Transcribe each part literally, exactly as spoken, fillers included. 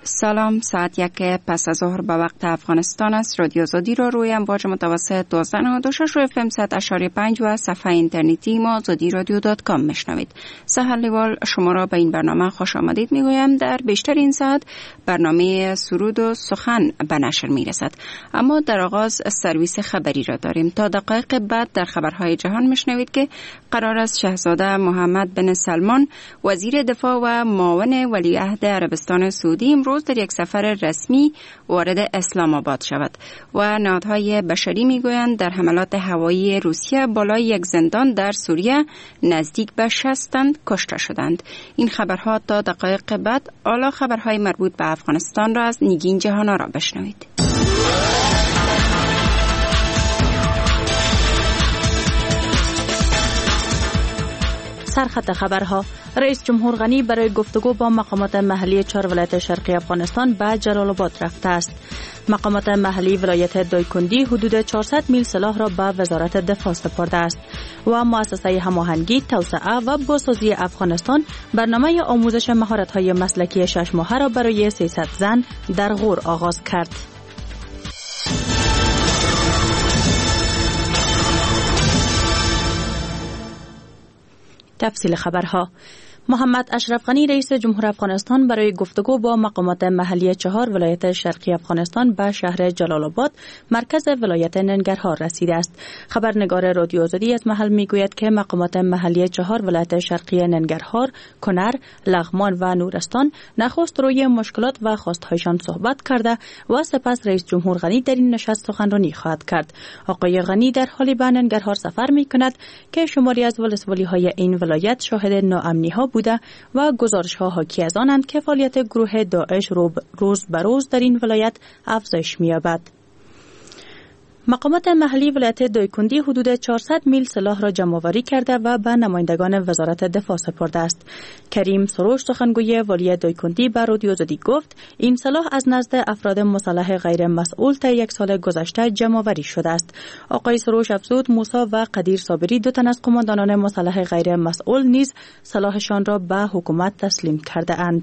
سلام، ساعت یک پس از ظهر به وقت افغانستان است. رادیو آزادی را روی امواج متوسط دوازده نود و شش و اف ام صد اشاری پنج و صفحه اینترنتی ما آزادی رادیو دات کام میشنوید. سحر لیوال شما را به این برنامه خوش آمدید میگویم. در بیشتر این ساعت برنامه سرود و سخن به نشر میرسد، اما در آغاز سرویس خبری را داریم. تا دقایق بعد در خبرهای جهان میشنوید که قرار است شاهزاده محمد بن سلمان وزیر دفاع و معاون ولیعهد عربستان سعودی امروز در یک سفر رسمی وارد اسلام آباد شود و نهادهای بشری میگویند در حملات هوایی روسیه بالای یک زندان در سوریه نزدیک به شصت تن کشته شدند. این خبرها تا دقایق بعد. حالا خبرهای مربوط به افغانستان را از نگین جهانا را بشنوید. سرخط خبرها: رئیس جمهور غنی برای گفتگو با مقامات محلی چهار ولایت شرقی افغانستان به جلال آباد رفته است. مقامات محلی ولایت دایکندی حدود چهارصد میل سلاح را به وزارت دفاع سپرده است و مؤسسه هماهنگی، توسعه و بازسازی افغانستان برنامه آموزش مهارت‌های مسلکی شش ماهه را برای سیصد زن در غور آغاز کرد. تفصیل خبرها: محمد اشرف غنی رئیس جمهور افغانستان برای گفتگو با مقامات محلی چهار ولایت شرقی افغانستان به شهر جلال آباد مرکز ولایت ننگرهار رسیده است. خبرنگار رادیو آزادی از محل میگوید که مقامات محلی چهار ولایت شرقی ننگرهار، کنر، لغمان و نورستان نخست روی مشکلات و خواستهایشان صحبت کرده و سپس رئیس جمهور غنی در این نشست سخنرانی خواهد کرد. آقای غنی در حالی به ننگرهار سفر میکند که شماری از ولسوالی‌های این ولایت شاهد ناامنی‌ها بوده و گزارش‌ها حاکی از آنند که فعالیت گروه داعش روز به روز در این ولایت افزایش می‌یابد. مقامات محلی ولایت دایکندی حدود چهارصد میل سلاح را جمع‌آوری کرده و به نمایندگان وزارت دفاع سپرده است. کریم سروش سخنگوی والی دایکندی به رادیو آزادی گفت این سلاح از نزد افراد مسلح غیر مسئول تا یک سال گذشته جمع‌آوری شده است. آقای سروش افزود موسی و قدیر صابری دو تن از قماندانان مسلح غیر مسئول نیز سلاحشان را به حکومت تسلیم کرده اند.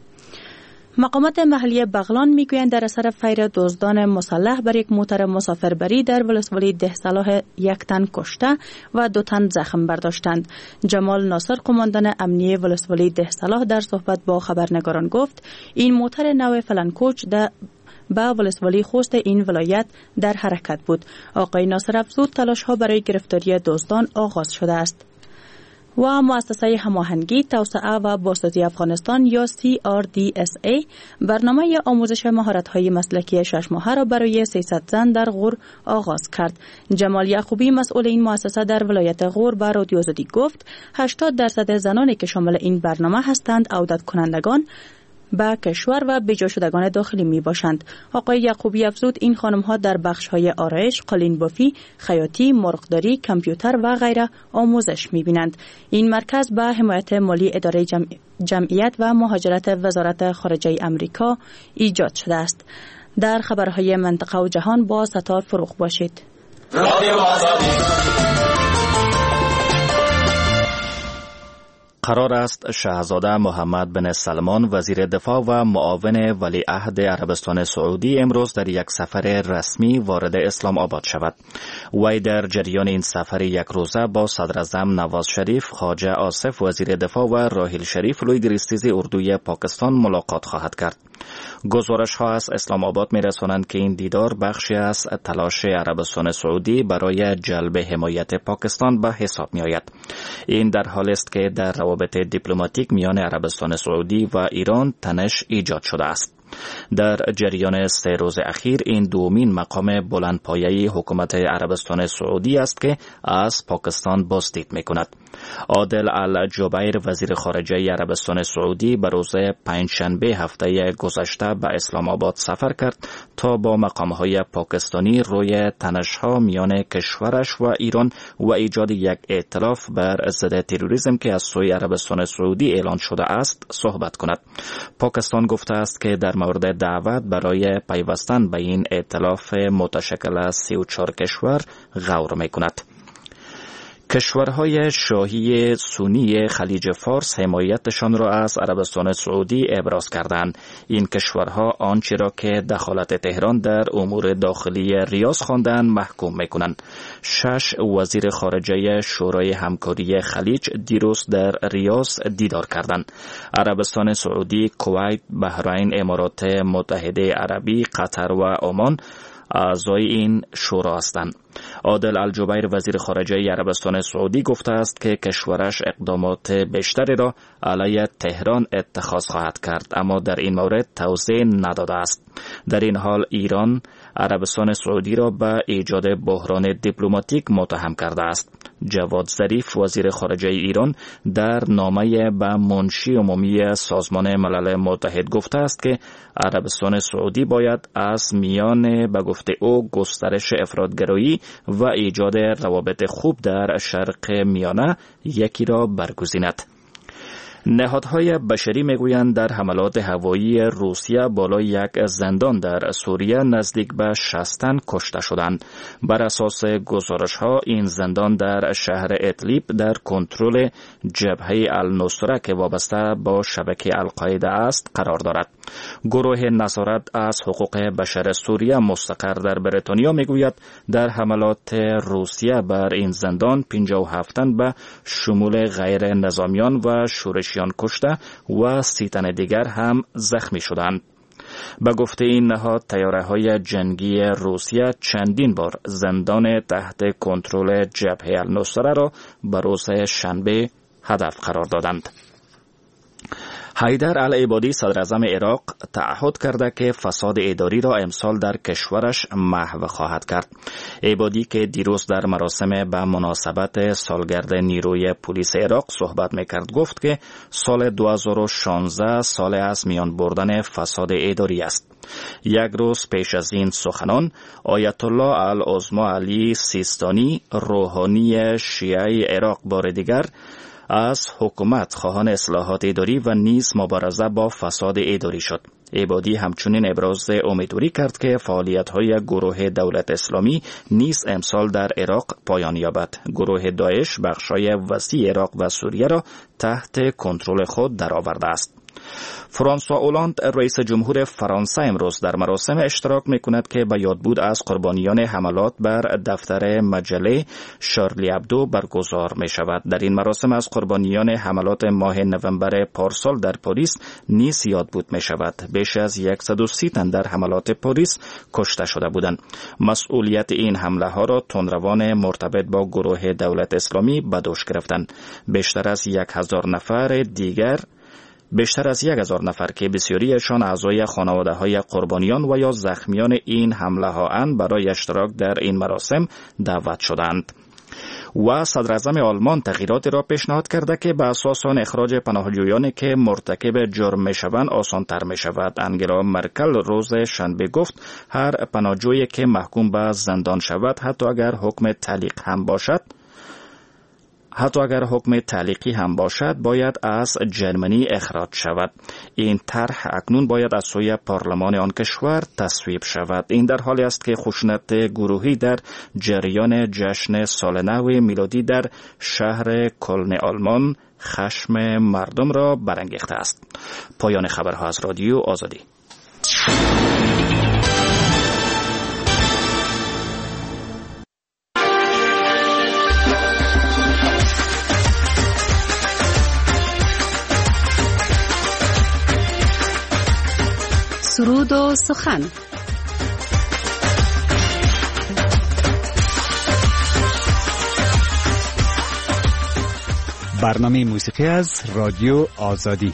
مقامات محلی بغلان میگویند در اثر فیر دزدان مسلح بر یک موتر مسافربری در ولسوالی ده صلاح یک تن کشته و دو تن زخم برداشتند. جمال ناصر قماندان امنیه ولسوالی ده صلاح در صحبت با خبرنگاران گفت این موتر نو فلنکوچ در به ولسوالی خوست این ولایت در حرکت بود. آقای ناصر افزود تلاش ها برای گرفتاری دزدان آغاز شده است. و مؤسسه هماهنگی، توسعه و بازسازی افغانستان یا سی آر دی اس ای برنامه آموزش مهارت‌های مسلکی شش ماهه را برای سیصد زن در غور آغاز کرد. جمال یعقوبی مسئول این مؤسسه در ولایت غور به رادیو آزادی گفت هشتاد درصد زنانی که شامل این برنامه هستند عودت کنندگان به کشور و بجا شدگان داخلی می باشند. آقای یعقوبی افزود این خانم ها در بخش های آرایش، قالین بافی، خیاطی، مرغداری، کامپیوتر و غیره آموزش می بینند. این مرکز به حمایت مالی اداره جمع... جمعیت و مهاجرت وزارت خارجه امریکا ایجاد شده است. در خبرهای منطقه و جهان با ستار فروغ باشید. قرار است شاهزاده محمد بن سلمان وزیر دفاع و معاون ولیعهد عربستان سعودی امروز در یک سفر رسمی وارد اسلام آباد شود. وی در جریان این سفر یک روزه با صدر اعظم نواز شریف، خواجه آصف وزیر دفاع و راحیل شریف لوی گریستیز اردوی پاکستان ملاقات خواهد کرد. گزارش ها از اسلام آباد می رسانند که این دیدار بخشی از تلاش عربستان سعودی برای جلب حمایت پاکستان به حساب می آید. این در حالی است که در روابط دیپلماتیک میان عربستان سعودی و ایران تنش ایجاد شده است. در جریان سه روز اخیر این دومین مقام بلندپایه حکومت عربستان سعودی است که از پاکستان بازدید می‌کند. عادل الجبیر وزیر خارجه عربستان سعودی به روز پنجشنبه هفته گذشته به اسلام آباد سفر کرد تا با مقام‌های پاکستانی روی تنش‌ها میان کشورش و ایران و ایجاد یک ائتلاف بر ضد تروریسم که از سوی عربستان سعودی اعلان شده است صحبت کند. پاکستان گفته است که در مورد دعوت برای پیوستن به این ائتلاف متشکل از سی و چهار کشور غور می‌کند. کشورهای شاهی سنی خلیج فارس حمایتشان را از عربستان سعودی ابراز کردند. این کشورها آنچه را که دخالت تهران در امور داخلی ریاض خواندند محکوم میکنند. شش وزیر خارجه شورای همکاری خلیج دیروز در ریاض دیدار کردند. عربستان سعودی، کویت، بحرین، امارات متحده عربی، قطر و عمان اعضای این شورا هستند. عادل الجبیر وزیر خارجه عربستان سعودی گفته است که کشورش اقدامات بیشتری را علیه تهران اتخاذ خواهد کرد، اما در این مورد توضیح نداده است. در این حال ایران عربستان سعودی را به ایجاد بحران دیپلماتیک متهم کرده است. جواد ظریف وزیر خارجه ایران در نامه به منشی عمومی سازمان ملل متحد گفته است که عربستان سعودی باید از میان به گفته او گسترش افراطگرایی و ایجاد روابط خوب در شرق میانه یکی را برگزیند. نهادهای بشری میگویند در حملات هوایی روسیه بالای یک زندان در سوریه نزدیک به شصت تن کشته شدند. بر اساس گزارش‌ها این زندان در شهر ادلیب در کنترل جبهه النصره که وابسته با شبکه القاعده است قرار دارد. گروه نظارت از حقوق بشر سوریه مستقر در بریتانیا میگوید در حملات روسیه بر این زندان پنجاه و هفت تن به شمول غیر نظامیان و شورشیان کشته و سی تن دیگر هم زخمی شدند. به گفته این نهاد طیاره‌های جنگی روسیه چندین بار زندان تحت کنترل جبهه النصره را به روز شنبه هدف قرار دادند. حیدر العبادی صدر اعظم عراق تعهد کرده که فساد اداری را امسال در کشورش محو خواهد کرد. عبادی که دیروز در مراسم به مناسبت سالگرد نیروی پلیس عراق صحبت میکرد گفت که سال دو هزار و شانزده سال از میان بردن فساد اداری است. یک روز پیش از این سخنان آیت الله العظمی علی سیستانی روحانی شیعه عراق بار دیگر از حکومت خواهان اصلاحات اداری و نیز مبارزه با فساد اداری شد. عبادی همچنین ابراز امیدواری کرد که فعالیت‌های گروه دولت اسلامی نیز امسال در عراق پایان یابد. گروه داعش بخشای وسیع عراق و سوریه را تحت کنترل خود درآورده است. فرانسوا اولاند رئیس جمهور فرانسه امروز در مراسم اشتراک می‌کند که به یادبود از قربانیان حملات بر دفتر مجله شارلی ابدو برگزار می‌شود. در این مراسم از قربانیان حملات ماه نوامبر پارسال در پاریس نیز یادبود می‌شود. بیش از صد و سی تن در حملات پاریس کشته شده بودند. مسئولیت این حمله ها را تندروان مرتبط با گروه دولت اسلامی به دوش گرفتند. بیشتر از یک هزار نفر دیگر بیشتر از یک هزار نفر که بسیاریشان اعضای خانواده های قربانیان و یا زخمیان این حمله ها اند برای اشتراک در این مراسم دعوت شدند. و صدر اعظم آلمان تغییراتی را پیشنهاد کرده که به اساس آن اخراج پناهجویانی که مرتکب جرم میشوند آسان‌تر میشود. انگلا مرکل روز شنبه گفت هر پناهجویی که محکوم به زندان شود حتی اگر حکم تعلیق هم باشد حتی اگر حکم تعلیقی هم باشد باید از جرمنی اخراج شود. این طرح اکنون باید از سوی پارلمان آن کشور تصویب شود. این در حالی است که خشونت گروهی در جریان جشن سال نو میلادی در شهر کلن آلمان خشم مردم را برانگیخته است. پایان خبرها از رادیو آزادی. سرود و سخن. برنامه موسیقی از رادیو آزادی.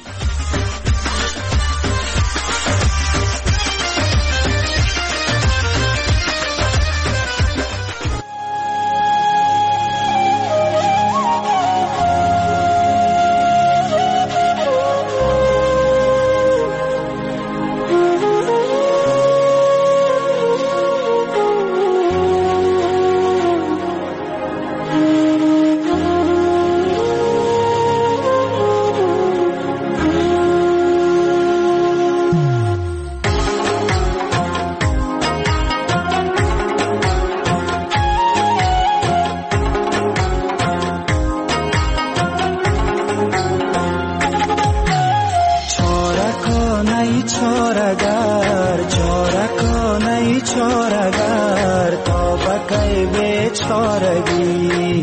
ای چارگر چاره کن ای چارگر تا بکی بیچارگی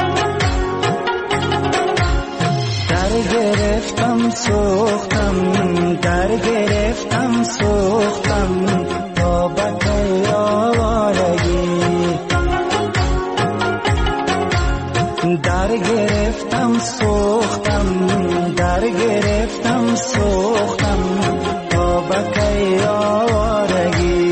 در گرفتم سوختم در گرفتم سوختم تا بکی آوارگی در گرفتم سوختم در گرفتم سوختم تا بکی آوارگی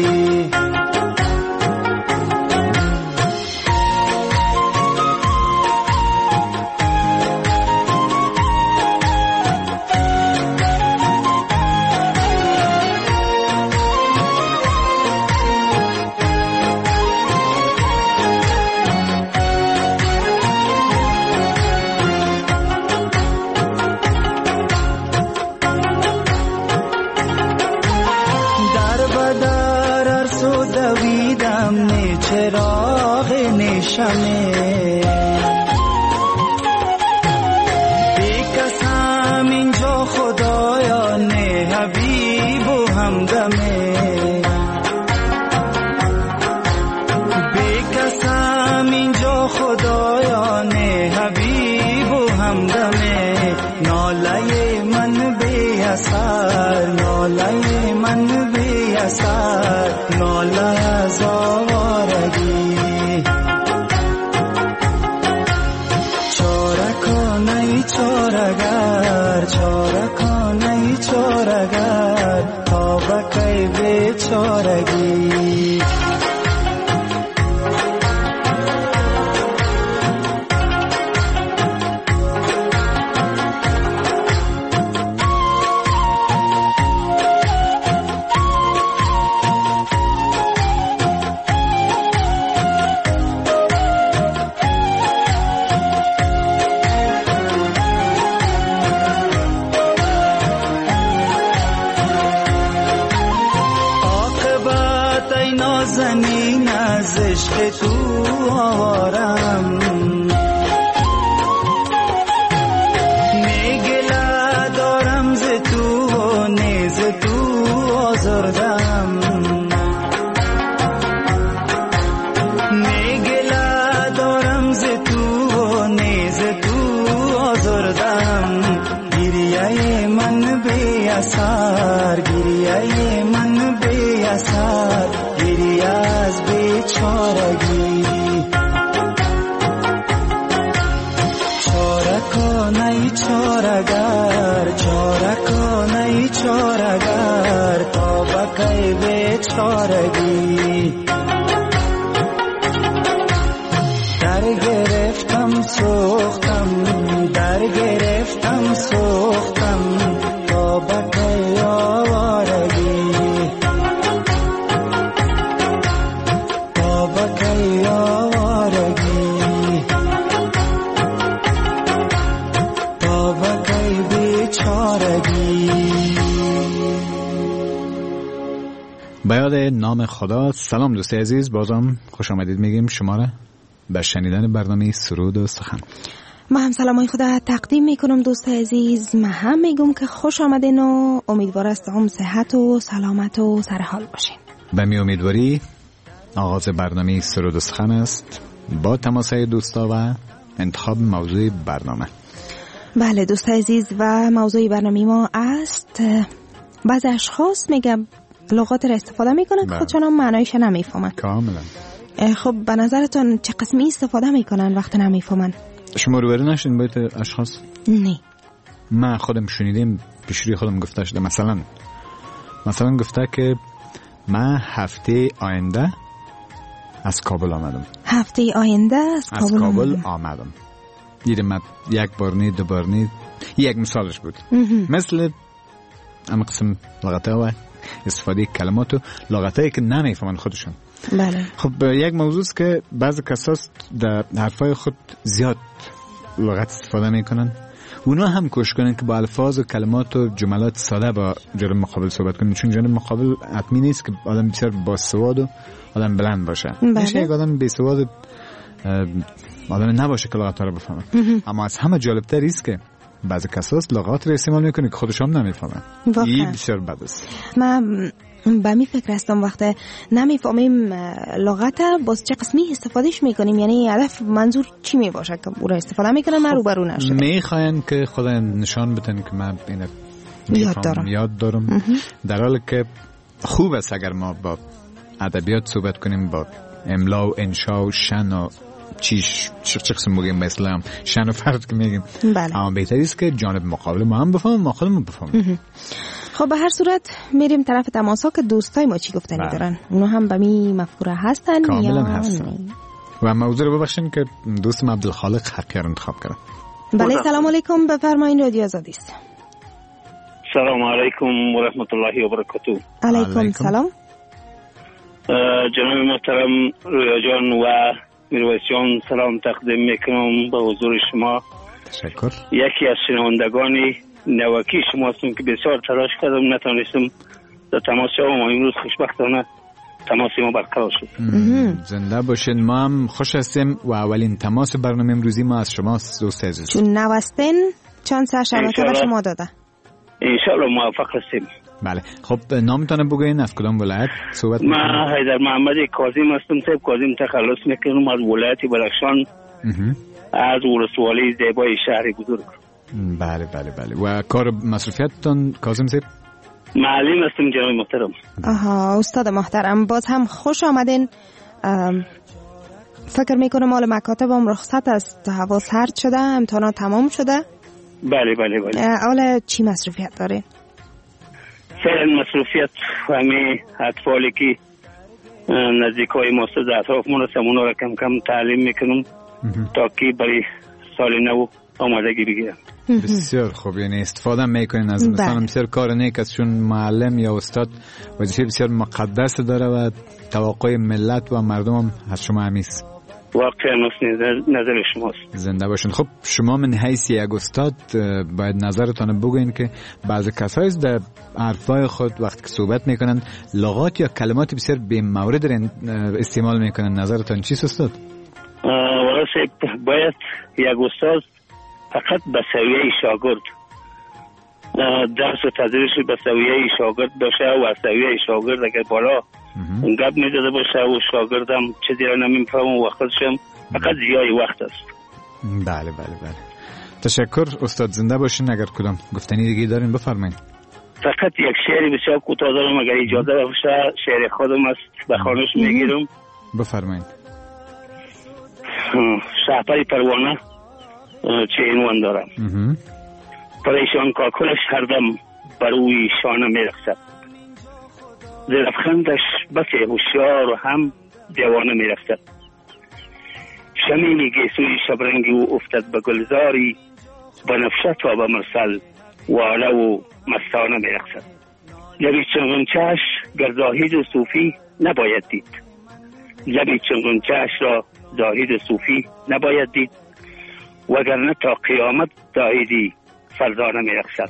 چراغ نشمه بی کسم اینجا خدایا نه حبیب و همدمه بی کسم اینجا خدایا نه حبیب و همدمه ناله من بی اثر ناله من بی اثر ناله از آوارگی چاره کن ای چارگر چاره کن ای چارگر تا بکی بیچارگی نازنین از عشق تو آوارم میگله دارم ز تو و نیز تو آزردم میگله دارم ز تو و نیز تو آزردم گریه من بی اثر گریه من بی اثر گریه از بیچارگی چاره کن ای چارگر چاره کن ای چارگر تا بکی بیچارگی در گرفتم سوختم در گرفتم سوختم تا بکی آوارگی تا بکی آوارگی تا بکی بیچارگی. به یاد نام خدا. سلام دوست عزیز، بازم خوش آمدید میگیم شما را به شنیدن برنامه سرود و سخن. ما هم سلامای خدا تقدیم میکنم دوست عزیز. ما هم میگم که خوش آمدین و امیدوار هستم صحت و سلامت و سرحال باشین. به می امیدواری آغاز برنامه سرود و سخن است با تماسه دوستا و انتخاب موضوع برنامه. بله دوست عزیز، و موضوع برنامه ما است بعضی اشخاص میگم لغات را استفاده میکنن که خودشون هم معنایش نمیفهمن. کاملا. خب به نظرتون چه قسمی استفاده میکنن وقتی نمیفهمن؟ شما روبرو نشدین با این اشخاص؟ نه. من خودم شنیدم، پیشروی خودم گفته شده. مثلا مثلا گفته که من هفته آینده از کابل آمدم. هفته آینده از کابل, از کابل آمدم. آمدم. دیدم من یک بار نی دو بار نی یک مثالش بود. مثل اما قسم لغته و استفاده کلمات و لغتایی که نمیفهمن خودشون. بله. خب یک موضوع است که بعضی کسا در حرفای خود زیاد لغت استفاده میکنن. اونا هم کوشش کنن که با الفاظ و کلمات و جملات ساده با جانب مقابل صحبت کنن، چون جانب مقابل حتمی نیست که آدم بسیار باسواد و آدم بلند باشه. میشه یک آدم بیسواد آدم نباشه که لغت‌ها رو بفهمه. اما از همه جالب‌تر است که بعضی کساست لغات رو استعمال میکنه که خودش هم نمیفهمن. این بسیار بد است. من به می فکر هستم وقتی نمیفهمیم لغت باز چه قسمی استفادهش میکنیم، یعنی هدف منظور چی میباشه که او را استفاده میکنن من روبرو نشدم. میخواین که خدا نشان بدن که من اینو یاد دارم, یاد دارم. در حالی که خوب است اگر ما با ادبیات صحبت کنیم، با املا و انشا و شن و چیش چه قسم بگیم مثلا شن و فرد که میگیم. بله. اما بهتری است که جانب مقابل ما هم بفهمیم، ما خودمون بفهمیم. خب به هر صورت میریم طرف تماسا که دوستای ما چی گفتنی بله. دارن. اونا هم به می مفکوره هستن کاملا یا هستن. و موضوع رو ببخشین که دوستم عبدالخالق حقیار انتخاب کردم. بله سلام علیکم، بفرمایید رادیو آزادی است. سلام علیکم و رحمت الله و برکاته. علیکم سلام. جناب محترم رویا جان و میرویس جان سلام تقدیم میکنم به حضور شما. تشکر. یکی از شنوندگانی نوکی شما هستم که بسیار تلاش کردم نتونستم در تماس شما، ما امروز خوشبختانه تماس ما برقرار شد. زنده باشین. ما هم خوش هستیم و اولین تماس برنامه امروزی ما از شماست دوست عزیز. چون نوستین چند سر شبکه به شما داده. انشالله موفق هستیم. بله. خب نامتان بگوین از کدام ولایت صحبت میکنم؟ من حیدر محمد کاظم هستم. صاحب کاظم تخلص میکنم از ولایت بدخشان، از ولسوالی زیبای شهر بزرگ. بله بله بله. و کار مصروفیتتان کاظم صاحب؟ معلم هستم جناب محترم. آها استاد محترم، باز هم خوش آمدین. فکر میکنم مال مکاتبم رخصت است، هوا سرد شده، امتحانات تمام شده. بله بله بله. حالا چی مصروفیت داره؟ فعلا مصروفیت همه اطفالی که نزدیکای ما است در اطرافمون هستن اونا را کم کم تعلیم میکنم تا که برای سال نو آمادگی بگیرم. بسیار خوب. یعنی استفاده میکنین از مثلا بسیار کار نیک است، چون معلم یا استاد وظیفه بسیار مقدس داره و توقع ملت و مردم هم از شما همیست. واقعا نظر شماست. زنده باشین. خب شما من حیث یک استاد باید نظرتان بگوین که بعضی کسایی در حرفای خود وقتی که صحبت میکنن لغات یا کلمات بسیار بی مورد استعمال میکنن. نظرتان چیست استاد؟ واسه باید یک استاد فقط به سویه شاگرد درس و تدریس به سویه شاگرد باشه و از سویه شاگرد اگر بالا گپ میداده باشه و شاگردم چیزی را نمیفهمه وقتشم فقط زیای وقت است. بله بله بله. تشکر استاد. زنده باشین. اگر کدام گفتنی دیگه دارین بفرمایید. فقط یک شعر بسیار کوتاه دارم اگر اجازه باشه. شعر خودم است، به خوانش میگیرم. بفرمایید. شهپر پروانه چه عنوان دارم. پریشان کاکلش هر دم بر روی شانه میرخصد، زلفخندش بسه هوشیار و هم جوانه میرخصد. شمیم گیسوی شبرنگی و افتد به گلزاری، بنفشت و به مرسل واله و مستانه میرخصد. لبی چنگونچهش گر زاهد و صوفی نباید دید، لبی چنگونچهش را زاهد و صوفی نباید دید، وگرنه تا قیامت زاهدی فرزانه میرخصد.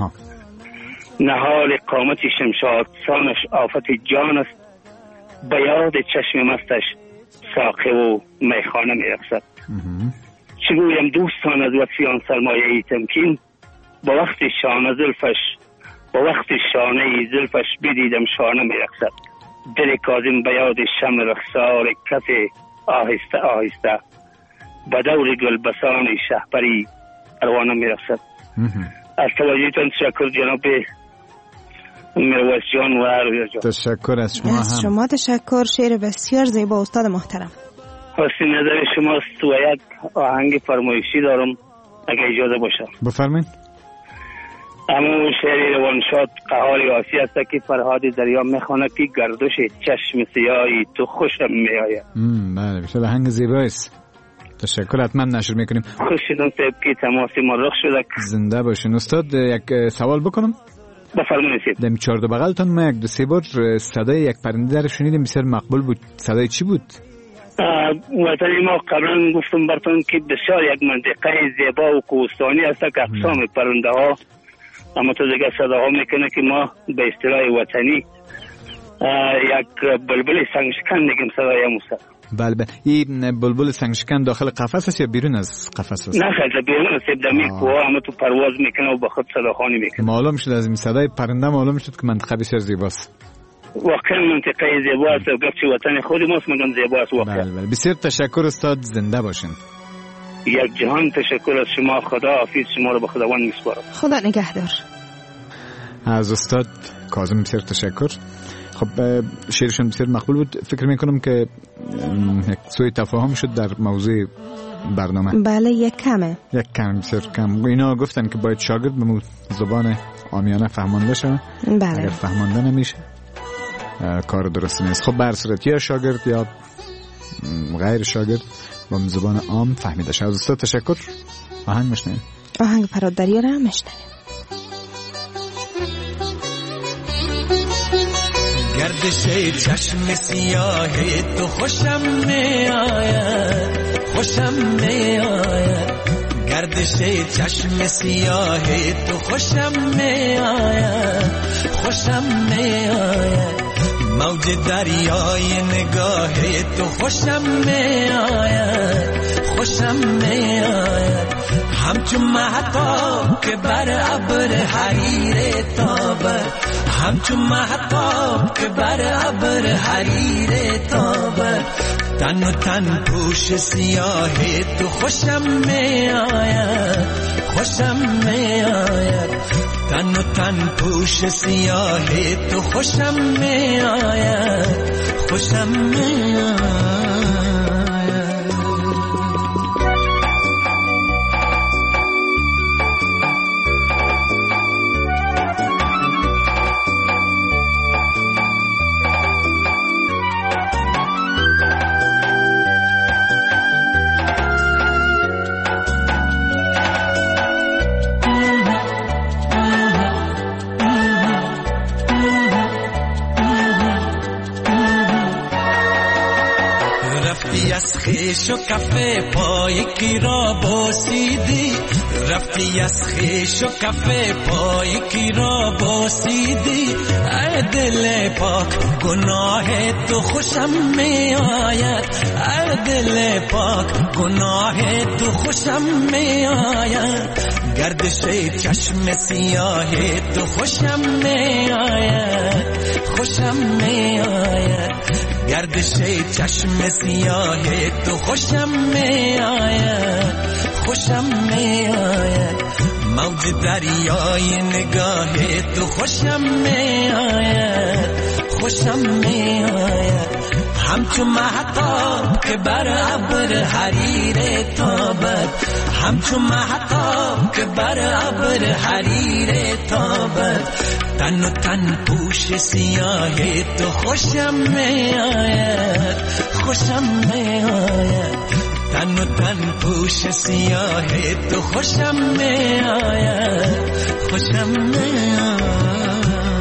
نهال قامت شمشاد سانش آفت جان است، به یاد چشم مستش ساقه و میخانه میرخصد. چگویم دوستان از وفیان سرمایه تمکین، با وقت شانه زلفش با وقت شانه زلفش بدیدم شانه میرخصد. دل کاظم به یاد شم رخسار کف آهسته آهسته، به دور گلبسان شهپری پروانه میرخصد. از توجهتان تشکر جناب میرویس جان و رویا جان. تشکر از شما. از شما تشکر. شعر بسیار زیبا استاد محترم. حسین نظر شماست و یک آهنگ فرمایشی دارم اگه اجازه باشه. بفرمایید. اما شعر روانشاد قهار آسی است که فرهاد دریا میخوانه که گردش چشم سیاهی تو خوشم میآید. بله بسیار آهنگ زیبایی است. تشکر. حتما نشر میکنیم. خوش شدم صاحب که تماسی ما رخ شده. زنده باشین. استاد یک سوال بکنم؟ بفرمایید. در چهارده بغلتان ما یک دو سه بار صدای یک پرنده در شنیدیم بسیار مقبول بود. صدای چی بود؟ وطن ما قبلا گفتم براتون که بسیار یک منطقه زیبا و کوهستانی است که اقسام پرنده ها اما تو دیگه صداها میکنه که ما به اصطلاح وطنی یک بلبل سنگشکن میگیم صدای موسی. بله بله. این بلبل سنگشکن داخل قفس است یا بیرون از قفس است؟ نه خیلی بیرون است، دمی کوه اما تو پرواز میکنه و به خود صداخوانی میکنه. معلوم شد از این صدای پرنده معلوم شد که منطقه بسیار زیباست. واقعا منطقه زیباست و گفت وطن خود ماست، مگم زیباست واقعا. بله بله. بسیار تشکر استاد، زنده باشین. یک جهان تشکر از شما. خدا حافظ شما رو به خداوند میسپارم. خدا نگهدار. از استاد کاظم بسیار تشکر. خب شعرشون بسیار مقبول بود. فکر میکنم که یک سوء تفاهم شد در موضوع برنامه. بله یک کمه. یک کم بسیار کم. اینا گفتن که باید شاگرد به زبان عامیانه فهمانده شه. بله. اگر فهمانده نمیشه کار درست نیست. خب بر صورت یا شاگرد یا غیر شاگرد با زبان عام فهمیده شه. از استاد تشکر. آهنگ میشنویم. آهنگ فرات دریا را میشنویم. گردش چشم سیاه تو خوشم می آید، خوشم می آید. گردش چشم سیاه تو خوشم می آید، خوشم می آید. موج دریای نگاه تو خوشم می آید، خوشم می آید. همچون مهتاب که بر ابر حریر تابد، همچون مهتاب که بر ابر حریر تابد. تن و تن پوش سیاه تو خوشم می آید، خوشم می آید. تن و تن پوش سیاه تو خوشم می آید، خوشم می آید. خیش و کفه پای کی را بوسیدی، رفتی از خیش و کفه پای کی را بوسیدی. ای دل پاک گناه تو خوشم می آید، ای دل پاک گناه تو خوشم می آید. گردش چشم سیاه تو خوشم می آید، خوشم می آید. گردش چشم سیاه تو خوشم می آید، خوشم می آید. موج دریای نگاه تو خوشم می آید، خوشم می آید. همچون مهتاب که بر ابر حریر تابد، همچون مهتاب که بر ابر حریر تابد. تن و تن پوش سیاه تو خوشم می آید، خوشم می آید. تن و تن پوش سیاه تو خوشم می آید، خوشم می آید.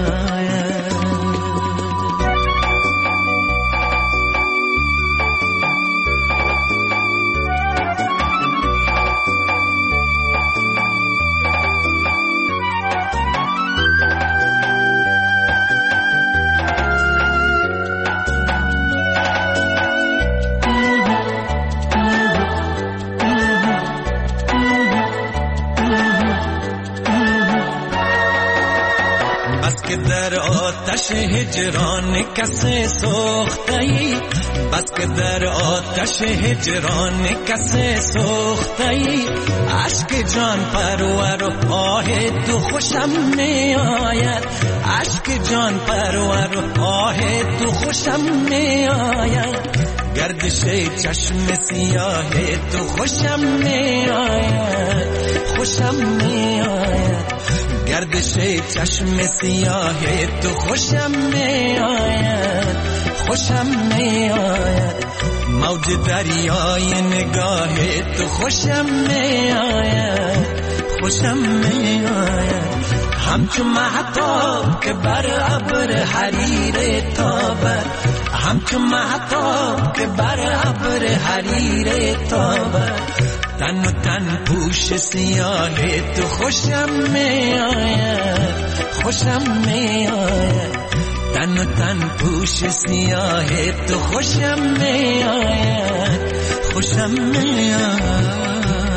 آتش هجران کسی سوخته‌ای، بس که در آتش هجران کسی سوخته‌ای. عشق جان پرور و آه تو خوشم می آید، عشق جان پرور و آه تو خوشم می آید. گردش چشم سیاه تو خوشم می آید، خوشم می آید. گردش چشم سیاه تو خوشم می آید، خوشم می آید. موج دریای نگاه تو خوشم می آید، خوشم می آید. همچون مهتاب که بر ابر حریر تابد، همچون مهتاب که بر ابر حریر تابد. تن و تن پوش سیاه تو خوشم می آید، خوشم می آید. تن و تن پوش سیاه تو خوشم میآید خوشم میآید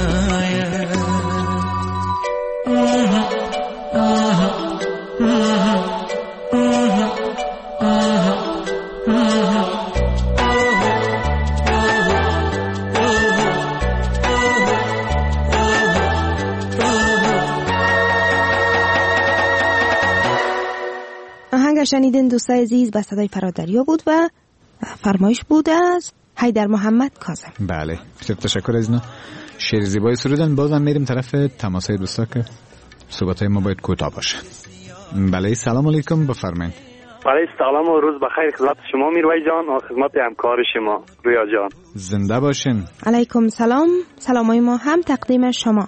شنیدین دوستای عزیز به صدای فرادریا بود و فرمایش بود از حیدر محمد کاظم. بله بسیار تشکر از اینا شعر زیبای سرودن. بازم میریم طرف تماسای دوستا که صحبتای ما باید کوتاه باشه. بله سلام علیکم بفرمایید. بله سلام و روز بخیر خدمت شما میروی جان و خدمت همکار شما رویا جان. زنده باشین. علیکم سلام. سلامای ما هم تقدیم شما.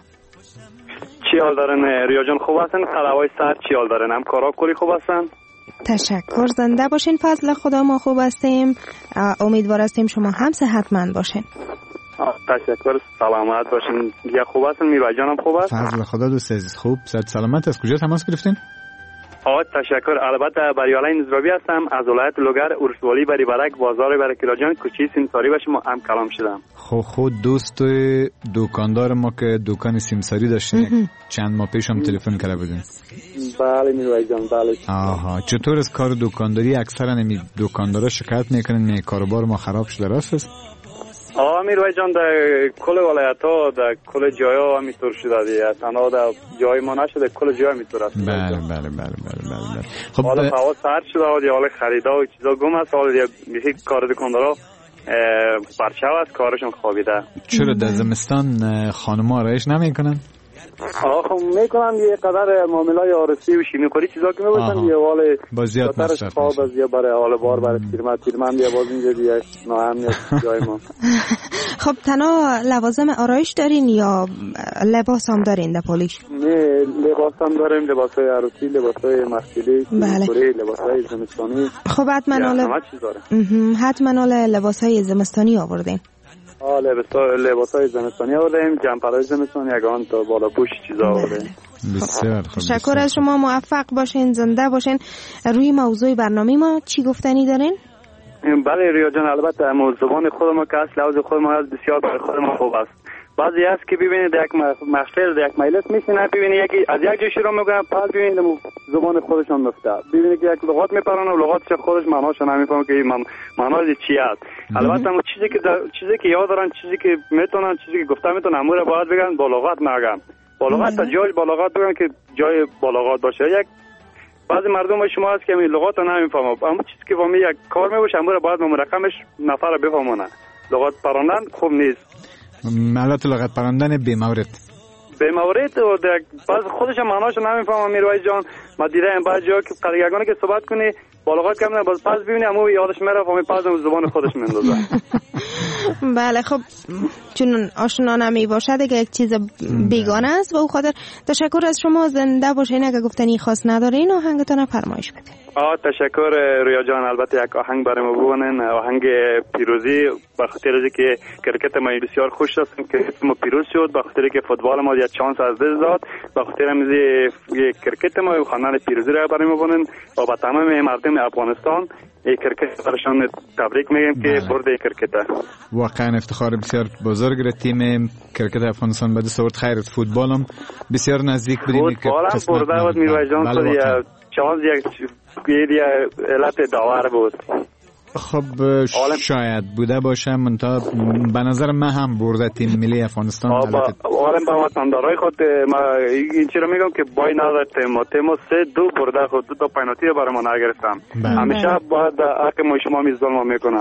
چی حال دارن رویا جان؟ خوب هستن؟ خلاوای سر چی حال دارن؟ همکارا کلی خوب هستن؟ تشکر زنده باشین. فضل خدا ما خوب هستیم. امیدوار هستیم شما هم صحتمند باشین. تشکر سلامت باشین. دیگه خوب هستن؟ میروی جان هم خوب است؟ فضل خدا دوست عزیز خوب صحت سلامت. از کجا تماس گرفتین؟ آه تشکر. البته بریالای نظرابی هستم از ولایت لوگر اورسوالی بری برک بازار برکیلاجان کوچه سیمساری و شما هم کلام شدم. خب خود دوست دکاندار ما که دکان سیمساری داشتین چند ماه پیش هم تلفن کرده بودین. بله میروی جان بله. آها چطور از کار دکانداری؟ اکثرا نمی دکاندارا شکایت میکنن نه کاروبار ما خراب شده راست است؟ آه میروی جان در کل ولایت ها در کل جای ها همیطور شده دیگه تنها در جای ما نشده کل جای همیطور است. بله بله بله بله بله. خب حالا هوا سرد شده و حالا خریدا و چیزا گم است حالا دیگه کار دکاندارا برچاو است کارشون خوابیده. چرا در زمستان خانم‌ها آرایش نمیکنن؟ آه خب میکنن یه قدر معاملای عارضی و شیمیخوری چیزا که میباشن یه حال با زیاد مصرف خواب از یه برای حال بار برای پیرمرد پیرمرد یه باز اینجا دیگه ناهم جای ما. خب تنها لوازم آرایش دارین یا لباس هم دارین در پولیش؟ نه لباس هم داریم لباسای عروسی لباسای مخصوصی شیمیخوری لباسای زمستانی. خب حتما حتما لباسای زمستانی آوردین. آه لباسای زمستانی آوردیم جمپرهای زمستانی یگان تا بالا پوش چیزا آوردیم. بسیار خوب. تشکر از شما. موفق باشین زنده باشین. روی موضوع برنامه ما چی گفتنی دارین؟ بله ریا جان البته زبان خود ما که اصل لفظ خود ما بسیار برای خود ما خوب است. بعضی هست که ببینید یک محفل در یک مجلس میشینه ببینید یکی از یک جای شروع میکنه پس ببینید زبان خودشون مفته ببینید که یک لغات میپرن و لغاتش خودش معناش نمیفهمه که من معنای چی است. البته اون چیزی که چیزی که یاد دارن چیزی که میتونن چیزی که گفته میتونن امور باید بگن با لغات نگن. با لغات تا جای با لغات بگن که جای با لغات باشه. یک بعضی مردم شما هست که این لغات رو نمیفهمه اما چیزی که فهمی یک کار میباشه امور باید مرقمش نفر بفهمونه. لغات پراندن خوب نیست. مالات لغت پراندن بی مورد به مورد و بعض خودش معناش نمیفهمم میروی جان. ما دیدم بعضی جا که قریگانی که صحبت کنی با لغات کم نه باز پس ببینی امو یادش میره فهمی پس زبان خودش میندازه. بله خب چون آشنا نمی باشه دیگه یک چیز بیگانه است و او خاطر تشکر از شما زنده باشین. اگه گفتنی خاص ندارین آهنگتون فرمایش بده. آه تشکر رویا جان. البته یک آهنگ برای ما بگونن آهنگ پیروزی به خاطر اینکه کرکت ما بسیار خوش است کرکت ما پیروز شد به خاطر اینکه فوتبال ما یک چانس از دست داد به خاطر اینکه کرکت ما خواندن پیروزی را برای ما بگونن و با تمام مردم افغانستان یک کرکت برشان تبریک میگم که برده کرکت واقعا افتخار بسیار بزرگ را تیم کرکت افغانستان بده سورت خیر. فوتبال هم بسیار نزدیک بودیم که فوتبال هم برده بود میروی جان تو یا چانس یک یه علت داور بود. خب شاید بوده باشه منتها به نظر من هم برده تیم ملی افغانستان. حالا با وطندارای خود ما این چی رو میگم که بای نظر تیم تیم سه دو برده خود دو تا پنالتی برای ما نگرفتم. همیشه باید حق ما شما می ظلم میکنم.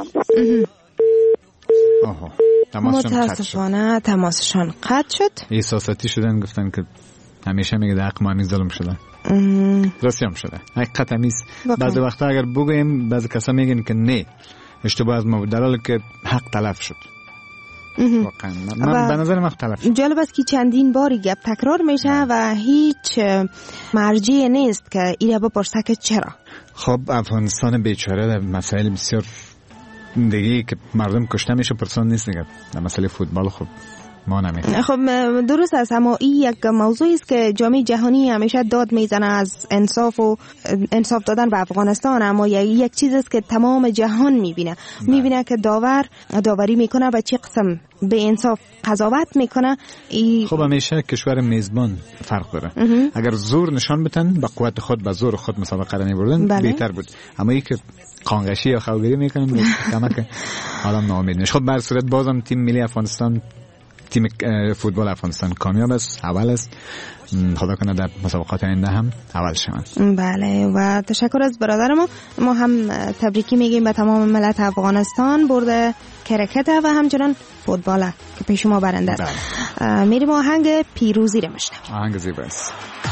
آها متاسفانه تماسشان قطع شد. احساساتی شدن گفتن که همیشه میگه حق ما می ظلم شده. راستی هم شده حقیقت همیست. بعضی وقتا اگر بگویم بعضی کسا میگن که نه اشتباه از ما بود در حالی که حق تلف شد. واقعا من به نظر من تلف شد. جالب است که چندین باری گپ تکرار میشه و هیچ مرجعی نیست که ایره بپرسه که چرا. خب افغانستان بیچاره در مسائل بسیار دیگه که مردم کشته میشه پرسان نیست دیگه. در مسئله فوتبال خب ما نمیکنیم. خب درست است، اما این یک موضوعی است که جامعه جهانی همیشه داد میزنه از انصاف و انصاف دادن به افغانستان، اما یک چیز است که تمام جهان میبینه میبینه که داور داوری میکنه و چه قسم به انصاف قضاوت میکنه. ای... خب همیشه کشور میزبان فرق داره. اه. اگر زور نشان بدن با قوت خود با زور خود مسابقه را میبردن بله. بهتر بود، اما ای که قانقشی یا خوگیری میکنن کمک آدم ناامید میشه. خب بر صورت بازم تیم ملی افغانستان، تیم فوتبال افغانستان کامیاب است، اول است. خدا کنه در مسابقات آینده هم اول شوند. بله و تشکر از برادر ما. ما هم تبریکی میگیم به تمام ملت افغانستان برده کرکت و همچنان فوتبال که پیش ما برنده است. بله. میریم آهنگ پیروزی رو میشنویم. آهنگ زیباست.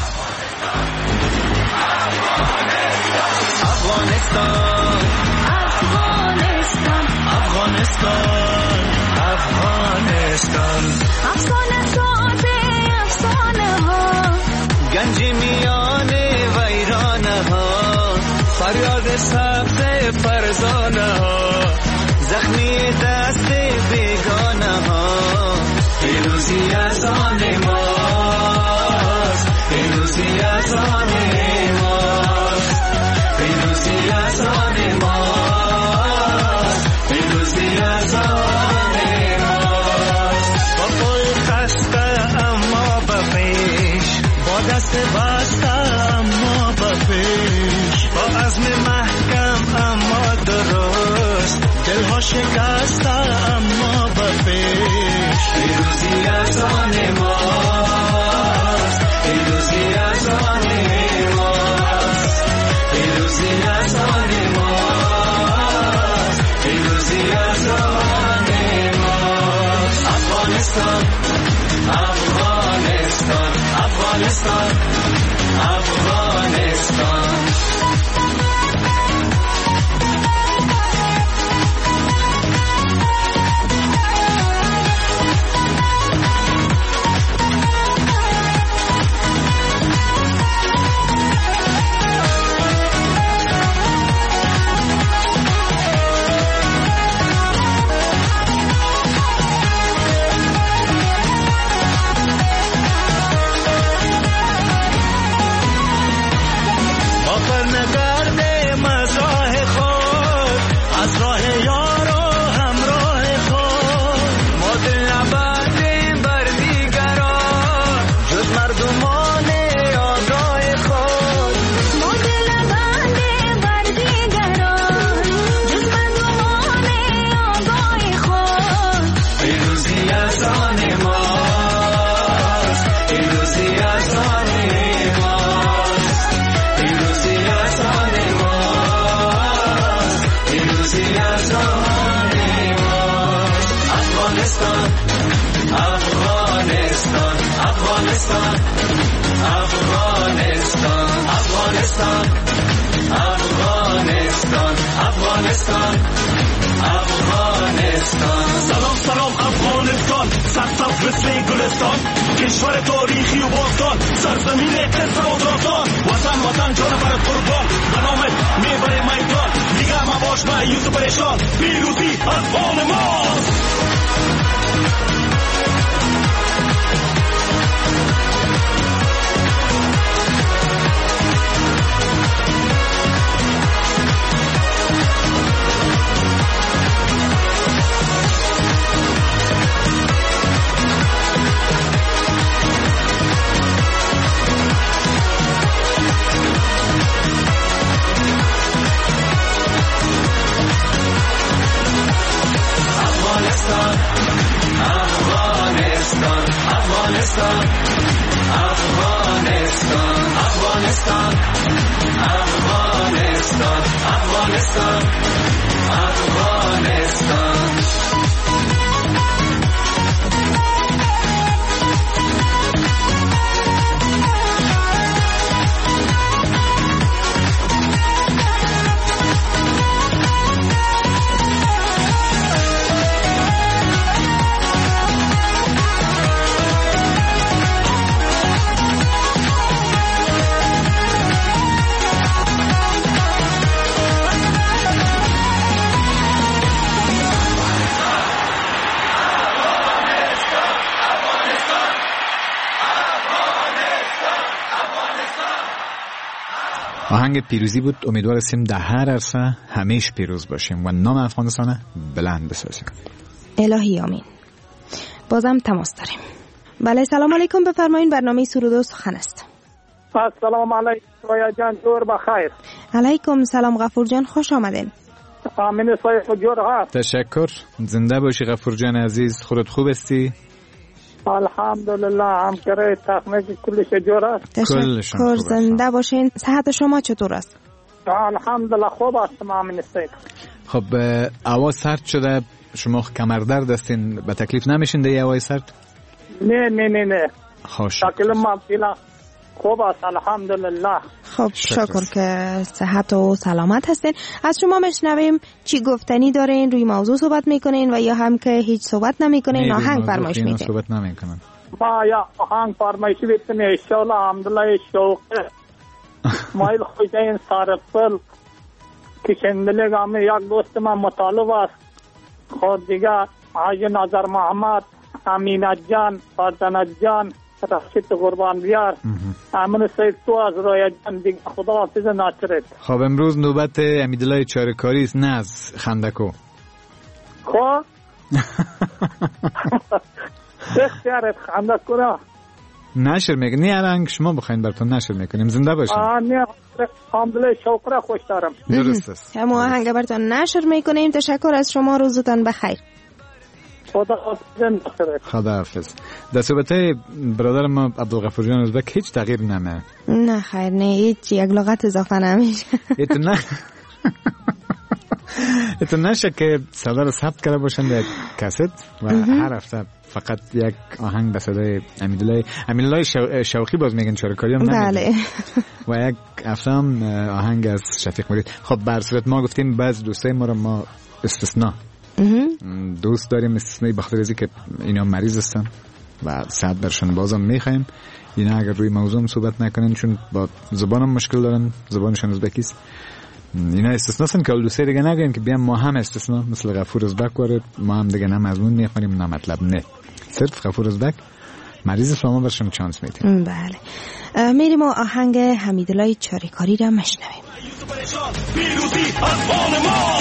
افغانستان افغانستان افغانستان افغانستان افغانستان افسانه ها گنج میان ویرانه ها فریاد سبز فرزانه ها زخمی دست بیگانه ها پیروزی از آن ماست پیروزی از آن ماست پیروزی از آن ماست پیروزی از آن ماست با پای خسته اما به پیش با دست بسته اما به پیش با عزم محکم اما درست دلها شکسته اما به پیش پیروزی از آن ماست پیروزی از آن ماست پیروزی از آن ماست پیروزی از آن ماست افغانستان افغانستان افغانستان افغانستان کشور تاریخی و باستان سرزمین قصه و داستان وطن وطن جان برات قربان به نامت میبره میدان دیگه ما باش مایوس و پریشان پیروزی از آن ماست Afghanistan, Afghanistan, Afghanistan, Afghanistan, Afghanistan, Afghanistan. آهنگ پیروزی بود. امیدوار هستیم در هر عرصه همیشه پیروز باشیم و نام افغانستان بلند بسازیم. الهی آمین. بازم تماس داریم. بله سلام علیکم، بفرمایید. برنامه سرود و سخن است. سلام علیکم رویا جان، جور بخیر. علیکم سلام غفور جان، خوش آمدین. آمین صاحب جور هست. تشکر. زنده باشی غفور جان عزیز. خودت خوب هستی؟ الحمدلله، همکاری تکنیک کلش جور است. تشکر. زنده باشین. صحت شما چطور است؟ الحمدلله خوب است. آمین صاحب. خب هوا سرد شده، شما کمر درد هستین، به تکلیف نمیشین دیگه هوای سرد؟ نه نه نه نه. خوش. تکلیف ما فعلا خوب است الحمدلله. خب شکر که صحت و سلامت هستین. از شما میشنویم چی گفتنی دارین، روی موضوع صحبت میکنین و یا هم که هیچ صحبت نمیکنین، آهنگ فرمایش میدین؟ صحبت نمیکنن. ما یا آهنگ فرمایش میدیم ان شاء الله. الحمدلله شوق مایل خوشین صارفل کشندلگام یک دوست من مطالب است. خود دیگه حاجی نظر محمد، امینت جان، فرزانت جان، رشید قربان بیار، امین سید تو از رویا جان دیگه خدا حافظ ناصرت. خب امروز نوبت امیدالله چاره‌کاری است، نه از خندکو. خب اختیارت خندکو را نشر میکنی، هرنگ شما بخواین براتون نشر میکنیم. زنده باشین. آه نه الحمدلله شوق را خوش دارم. درست است. همون آهنگ براتون نشر میکنیم. تشکر از شما، روزتان بخیر. خدا حافظ. خدا حافظ. در صحبت برادر ما عبدالغفور جان ازبک هیچ تغییر نمیه؟ نه خیر، نه هیچ یک لغت اضافه نمیشه. ایتونه ایتونه نشه که صدا رو ثبت کرده باشن در کست و هر هفته فقط یک آهنگ به صدای امیدالله امیدالله شو... شوقی باز میگن چاره‌کاری هم نمیگن. بله. و یک هفته هم آهنگ از شفیق مرید. خب بر صورت ما گفتیم بعض دوستای ما رو ما استثناء دوست داریم، استثنایی بخاطر از اینکه اینا مریض هستن و صحت برشون بازم میخوایم. اینا اگر روی موضوع صحبت نکنن چون با زبانم مشکل دارن، زبانشون ازبکی است، اینا استثناء هستن که دوستای دیگه نگن که بیان ما هم استثناء مثل غفور ازبک وارد، ما هم دیگه نه مضمون میخونیم نه مطلب، نه صرف غفور ازبک مریض شما برشون چانس میدیم. بله. میریم و آهنگ حمیدالله چاره‌کاری را میشنویم. پیروزی از آن ما.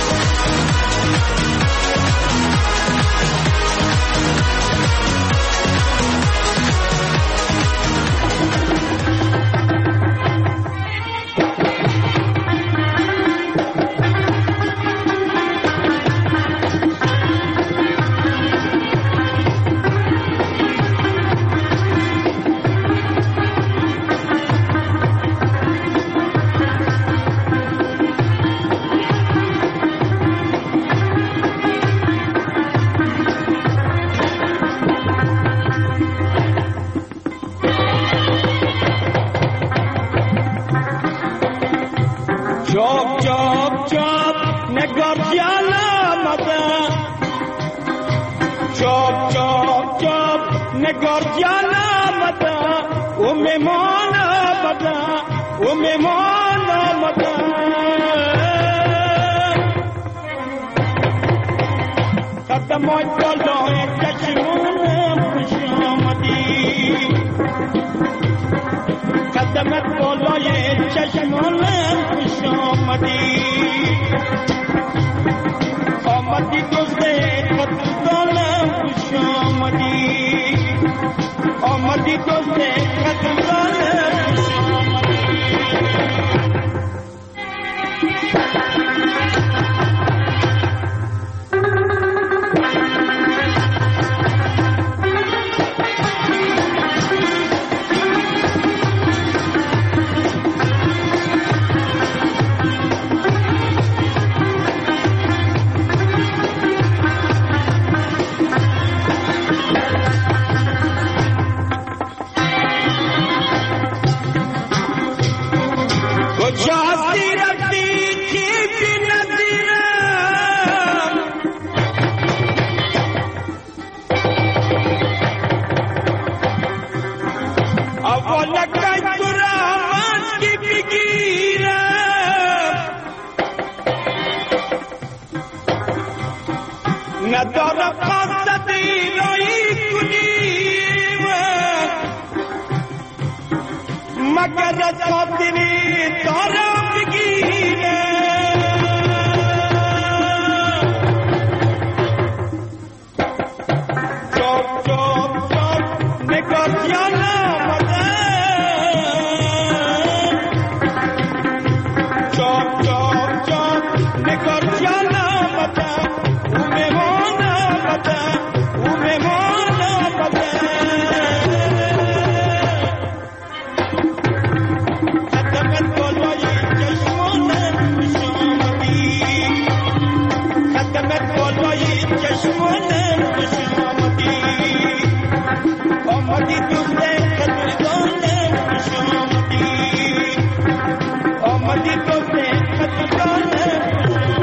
جاب جاب جاب نگار جانا مدا جاب جاب جاب نگار جانا مدا او میمان مدا او میمان مدا قدمای بالای چشمون خوش آمدی قدمت بالای چشمون خوش آمدی آمدی دوست قدردانم خوش آمدی آمدی دوست قدردانم خوش آمدی ندارم قصد رایی کنیم مگر از خاطری جاب جاب جاب نگار جان آمدن او مهمان آمدن او مهمان آمدن خدمت بالای چشمانم خوش آمدی خدمت بالای چشمانم خوش آمدی آمدی دوست قدردانم خوش آمدی آمدی دوست قدردانم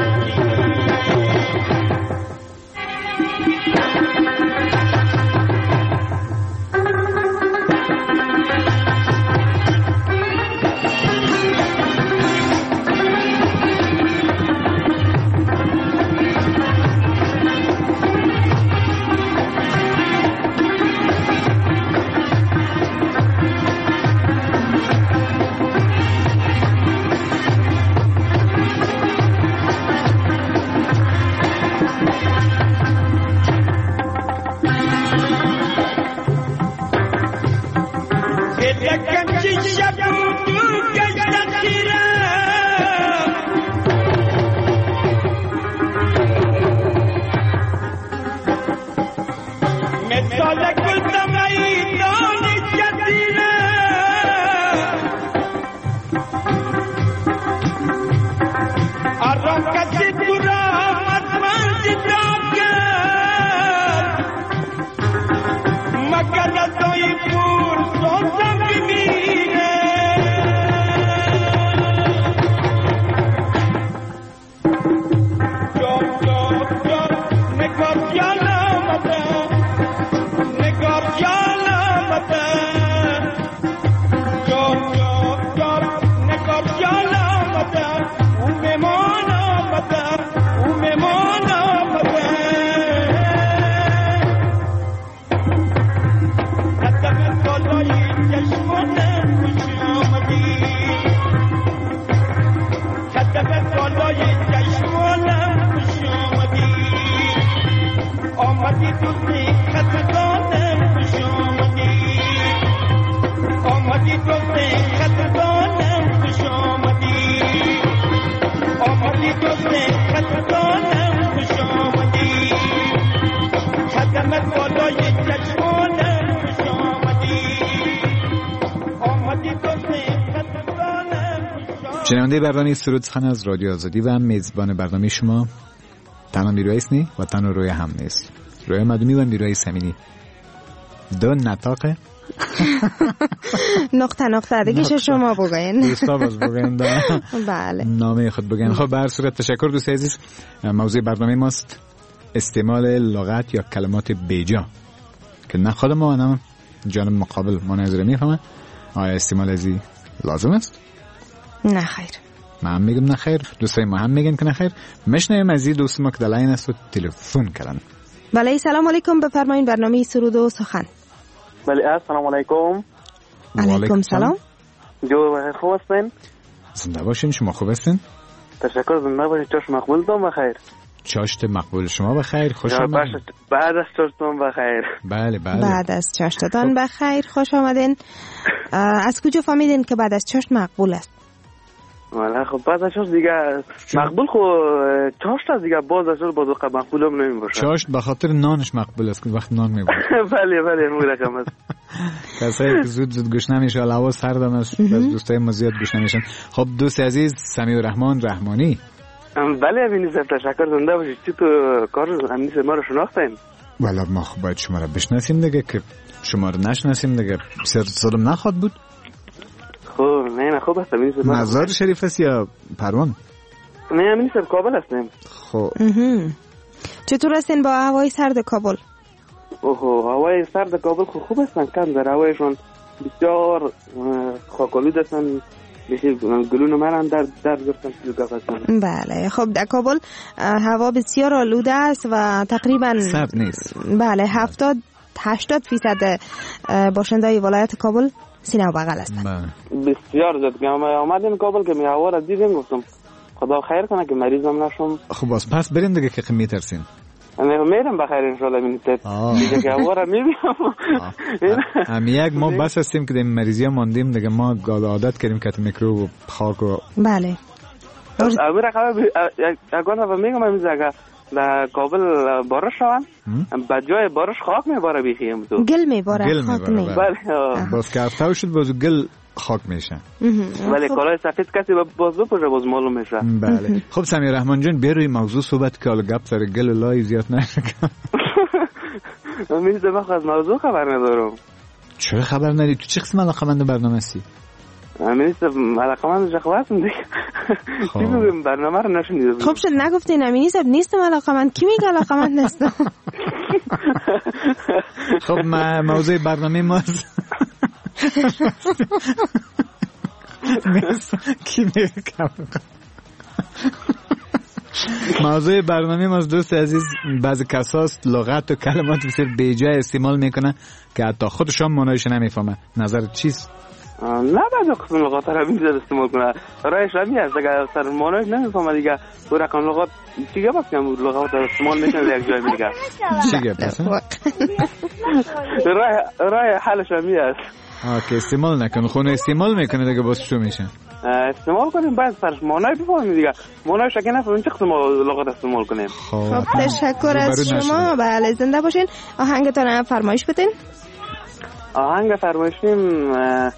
شنونده برنامه سرود سخن از رادیو آزادی و میزبان برنامه شما تنها میرویس نی و تنها روی هم نیست روی مدومی و میرویس همینی دو نطاقه نقطه نقطه دیگه شما بگوین دوستا باز بگوین بله نامه خود بگوین. خب به هر صورت تشکر دوست عزیز. موضوع برنامه ماست استعمال لغت یا کلمات بیجا که نه خود ما نه جانب مقابل ما نظر میفهمه. آیا استعمال ازی لازم است؟ نه خیر. من میگم نه خیر، دوستای ما هم میگن که نه خیر. مشنویم از دوست ما که در لاین است و تلفن کردن. بله سلام علیکم، بفرمایید برنامه سرود و سخن. بله السلام علیکم. علیکم سلام. جو خوب هستین؟ زنده باشین. شما خوب هستین؟ تشکر. زنده باشین. چاش مقبول دم بخیر. چاشت مقبول شما بخیر. خوش آمدید. بعد از چاشتون بخیر. بله بله. بعد از چاشتتان بخیر. خوش آمدین. از کجا فهمیدین که بعد از چاشت مقبول است؟ والا خب بعد از چاشت دیگه مقبول خو چاشت دیگه باز از باز مقبولم نمیشه. چاشت به خاطر نانش مقبول است که وقت نان میبره. بله بله مو رقم است. کسایی که زود زود گوش نمیشه علاوه سردم است از دوستای ما زیاد گوش نمیشن. خب دوست عزیز سمیع الرحمن رحمانی. بله امین صاحب تشکر. زنده باشید. چی تو کار امین ما رو شناختین؟ والا ما خب باید شما رو بشناسیم دیگه که شما رو نشناسیم دیگه بسیار ظلم نخواد بود. خب نه نه خوب است. امین صاحب مزار شریف است یا پروان؟ نه امین صاحب کابل هستیم. خب چطور هستین با هوای سرد کابل؟ اوه هوای سرد کابل خوب خوب هستن. کم در هوایشون بسیار خاکالود هستن. بسیار گلون مرن در در گفتن چیز گفتن. بله خب در کابل هوا بسیار آلوده است و تقریبا سرد نیست. بله هفتاد هشتاد فیصد باشندای ولایت کابل سینه و بغل هستند. بسیار زیاد. که آمدیم کابل که می هوا را دیدیم گفتم خدا خیر کنه که مریضم نشم. خب باز پس بریم دیگه که میترسین. نه میرم بخیر ان شاء الله. میتونید دیگه که هوا را میبینم. هم یک ما بس هستیم که در مریضی ماندیم دیگه. ما عادت کردیم که میکروب و خاک و بله اول رقم اگه نفر میگم من اگه در کابل بارش شوند بعد جای بارش خاک میباره بیخیم تو گل میباره خاک نه بله باز که افتاو شد باز گل خاک میشه ولی کالای سفید کسی باز بپوشه باز معلوم میشه. بله خب سمیر رحمان جان بروی موضوع صحبت که حالا گپ سر گل و لای زیاد نشه. من من از موضوع خبر ندارم. چرا خبر نداری؟ تو چه قسم علاقمند برنامه هستی؟ من علاقمند جخوه هستم دیگه. چی بگم برنامه رو نشنیدم. خب شد نگفتین امینی صاحب نیستم علاقمند. کی میگه علاقمند نیستم؟ خب موضوع برنامه ماست کی میگه موضوع برنامه ما دوست عزیز بعضی کساست لغت و کلمات بسیار بیجای استعمال میکنه که حتی خودشان معنایش نمیفهمه. نظر چیست؟ نه بعضی قسم لغات رو میذاره استعمال کنه رایش همی هست اگر سر معنایش نمیفهمه دیگه و رقم لغات چیگه باید کنم لغات رو استعمال میکنه یک جای میگه چیگه پس؟ رای حالش همی هست آه که استعمال نکنه خونه استعمال میکنه دیگه باز شو میشه استعمال کنیم باید سرش معنای بفهمیم دیگه معنایش اگه نفهمیم چه قسم لغات استعمال کنیم. خب تشکر از شما. بله زنده باشین. آهنگتان فرمایش بدین. آهنگ فرمایشیم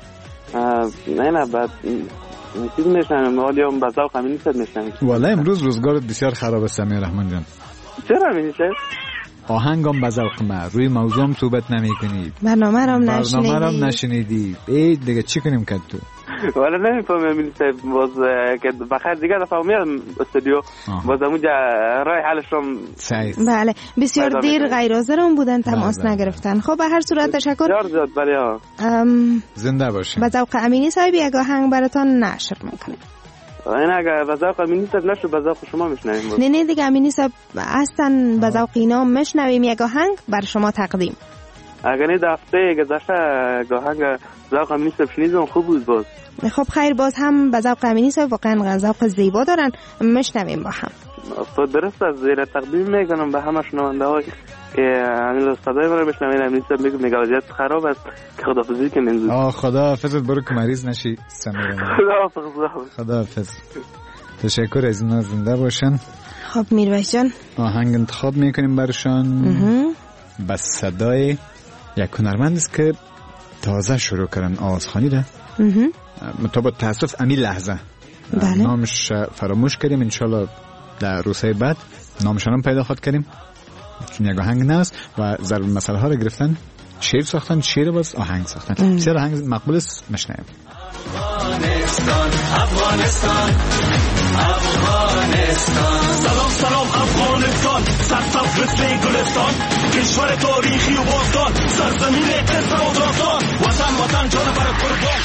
نه نه بعد چیز میشنم ولی هم بازاو قمینی صد میشنم. والله امروز روزگارت بسیار خراب است سمیر رحمان جان. چرا میشه؟ آهنگم بازاو ما روی موضوع هم صحبت نمیکنی. برنامه رو نشنیدی. برنامه رو نشنیدی. ای دیگه چی کنیم که تو؟ ولی نمیفهمم این صاحب باز که بخیر دیگه دفعه میام استودیو باز اونجا رای حالشون صحیح. بله بسیار دیر غیر حاضرم بودن تماس نگرفتن. خب به هر صورت تشکر. بسیار زیاد بله ها. زنده باشین. با ذوق امینی صاحب یک آهنگ براتون نشر میکنیم. این اگه با ذوق امینی صاحب نشر با ذوق شما میشنویم. نه نه دیگه امینی صاحب اصلا با ذوق اینا میشنویم یک آهنگ بر شما تقدیم. اگه نه دفعه گذشته آهنگ ذوق امینی صاحب شنیدم خوب بود باز. خب خیر باز هم به ذوق امینی صاحب واقعا ذوق زیبا دارن میشنویم با هم. تو درست از زیر تقدیم میکنم به همه شنونده های که همین صدای من رو بشنوین. امینی صاحب میگه میگه خراب است که خداحافظی کنین. آه خداحافظت برو که مریض نشی سمیر. خداحافظ. خداحافظ. تشکر از اینا زنده باشن. خب میرویس جان آهنگ انتخاب میکنیم برشان با صدای یک هنرمند است که تازه شروع کردن آوازخوانی ده. تو با تاسف امی لحظه بله. نامش فراموش کردیم انشالله در روزهای بعد نامشان هم پیدا خواهد کردیم چون یک آهنگ نست و ضرب مسئله ها رو گرفتن شعر ساختن شعر باز آهنگ ساختن بسیار آهنگ مقبول است مشنویم. افغانستان افغانستان افغانستان سلام سلام افغانستان سرسبز مثل گلستان کشور تاریخی و باستان سرزمین قصه و داستان وطن وطن جان برات قربان.